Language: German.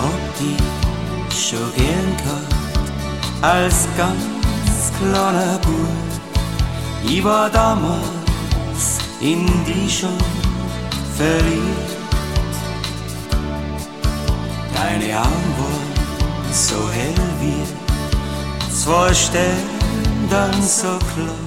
hab dich schon gern gehabt, als ganz kleiner Bub. Ich war damals in dich schon verliebt. Deine Augen waren so hell wie zwei Sterne, dann so klar.